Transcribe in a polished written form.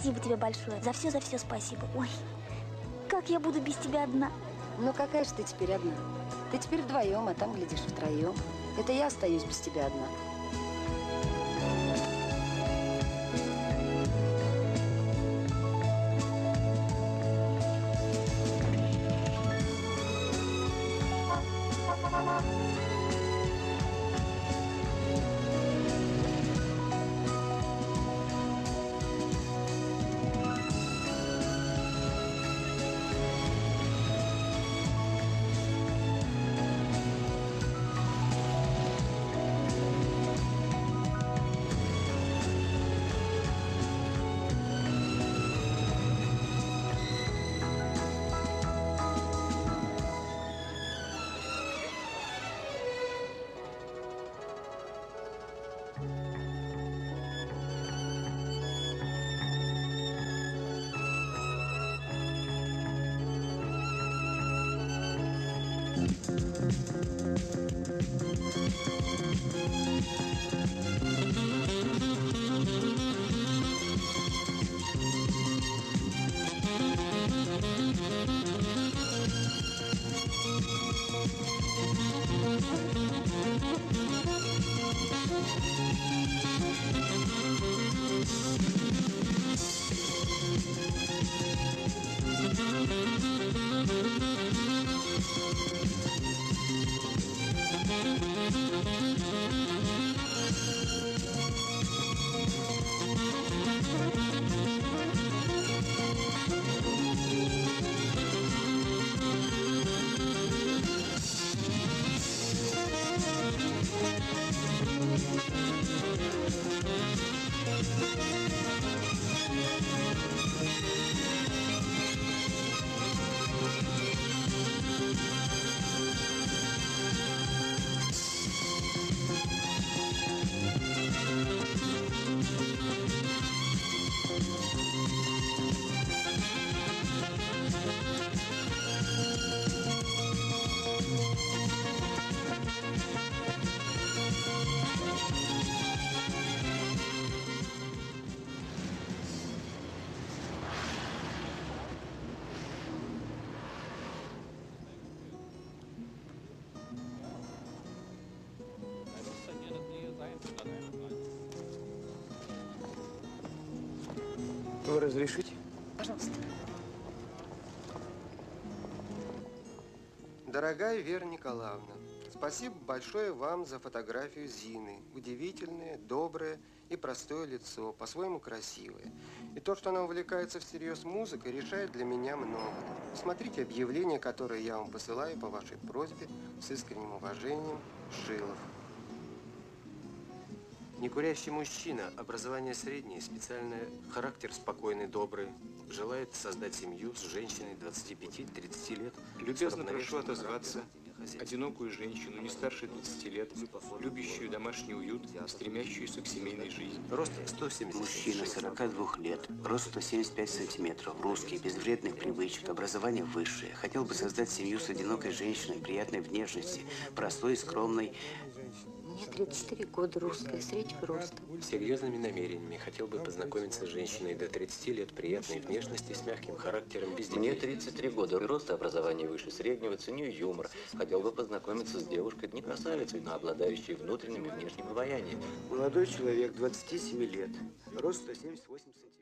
Спасибо тебе большое. За все спасибо. Ой, как я буду без тебя одна? Ну, какая же ты теперь одна? Ты теперь вдвоем, а там, глядишь, втроем. Это я остаюсь без тебя одна. Вы разрешите? Пожалуйста. Дорогая Вера Николаевна, спасибо большое вам за фотографию Зины. Удивительное, доброе и простое лицо, по-своему красивое. И то, что она увлекается всерьез музыкой, решает для меня много. Смотрите объявление, которое я вам посылаю по вашей просьбе. С искренним уважением, Шилов. Некурящий мужчина, образование среднее, специальный характер спокойный, добрый. Желает создать семью с женщиной 25-30 лет. Любезно прошу отозваться одинокую женщину, не старше 20 лет, любящую домашний уют, стремящуюся к семейной жизни. Рост 170. Мужчина 42 лет, рост 175 сантиметров, русский, без вредных привычек, образование высшее. Хотел бы создать семью с одинокой женщиной, приятной внешности, простой и скромной. Мне 33 года, русская, среднего роста. С серьезными намерениями. Хотел бы познакомиться с женщиной до 30 лет, приятной внешности, с мягким характером, без детей. Мне 33 года, рост и образование выше среднего, ценю юмор. Хотел бы познакомиться с девушкой, не красавицей, но обладающей внутренним и внешним обаянием. Молодой человек, 27 лет, рост 178 сантиметров.